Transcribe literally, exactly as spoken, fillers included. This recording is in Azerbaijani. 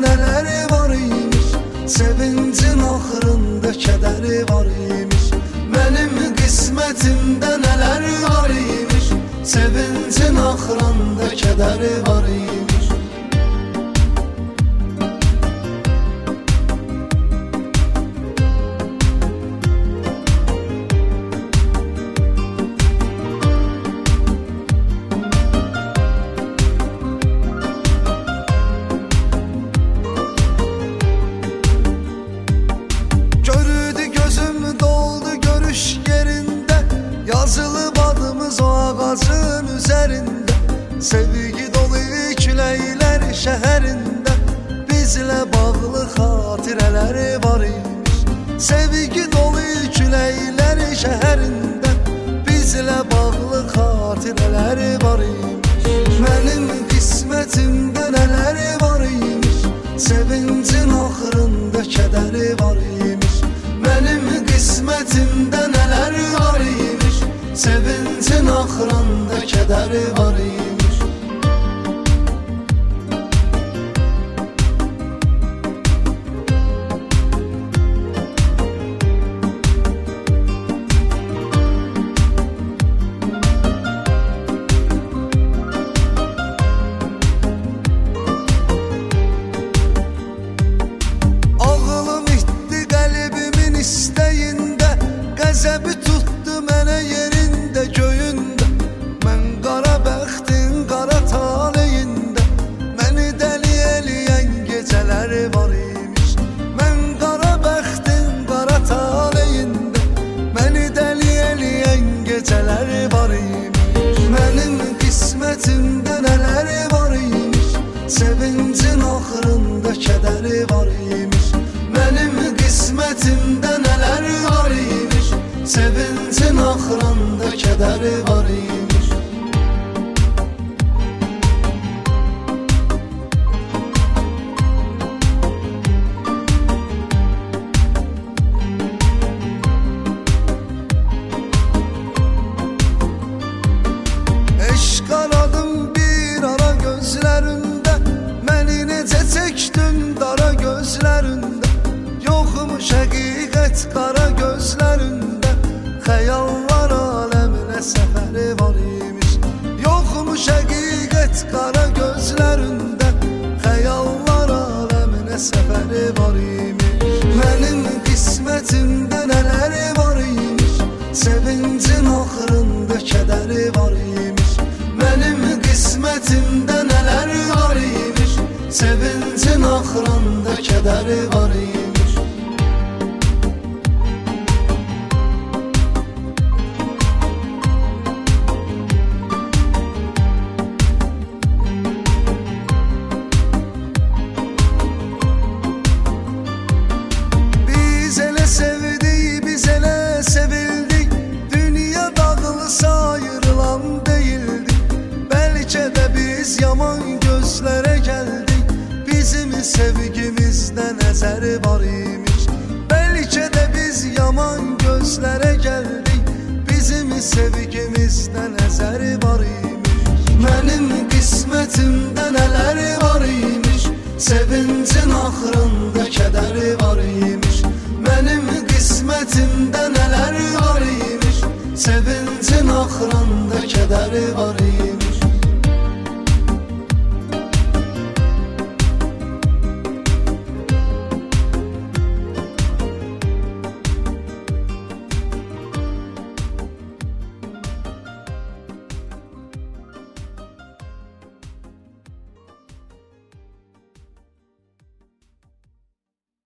nələri var imiş, sevincin axırında kədəri var imiş. Mənim qismətimdə nələr var imiş, sevincin axırında kədəri var imiş. Yazılıb adımız o ağacın üzərində, sevgi dolu küləklər şəhərində, bizlə bağlı xatirələri var imiş. Sevgi dolu küləklər şəhərində, bizlə bağlı xatirələri var imiş. Mənim qismətimdə nələri var imiş, sevincin axırında kədəri var imiş. Mənim qismətimdə nələri var imiş, sevincin axırında kədəri var imiş. Ağlım itdi qəlbimin istəyində, qəzəbi tutdu mənə yerində göyündə. Mən qara bəxtin qara taleyində, məni dəli eləyən gecələri var imiş. Mən qara bəxtin qara taleyində, məni dəli eləyən gecələri var imiş. Mənim qismətimdə nələri var imiş, sevincin axırında kədəri var imiş. Mənim qismətimdə nələri var imiş, sevincin axırında kədəri var imiş. Eşq aradım bir ara gözlərində, məni necə çəkdin dara gözlərində. Yoxmuş həqiqət qara gözlərində, xəyallar aləminə səfəri var imiş. Yoxmuş həqiqət qara gözlərində, xəyallar aləminə səfəri var imiş. Mənim qismətimdə nələri var imiş, sevincin axırında kədəri var imiş. Mənim qismətimdə nələri var imiş, sevincin axırında kədəri var imiş. Sevdik, biz elə sevildik, dünya dağılısa ayrılan deyildik. Bəlkə də biz yaman gözlərə gəldik, bizim sevgimizdə nəzəri var imiş. Bəlkə də biz yaman gözlərə gəldik, bizim sevgimizdə nəzəri var imiş. Mənim qismətimdə nələri var imiş, sevincin axırında kədəri var imiş. Mənim qismətimdə nələr var imiş, sevincin axırında kədəri var imiş.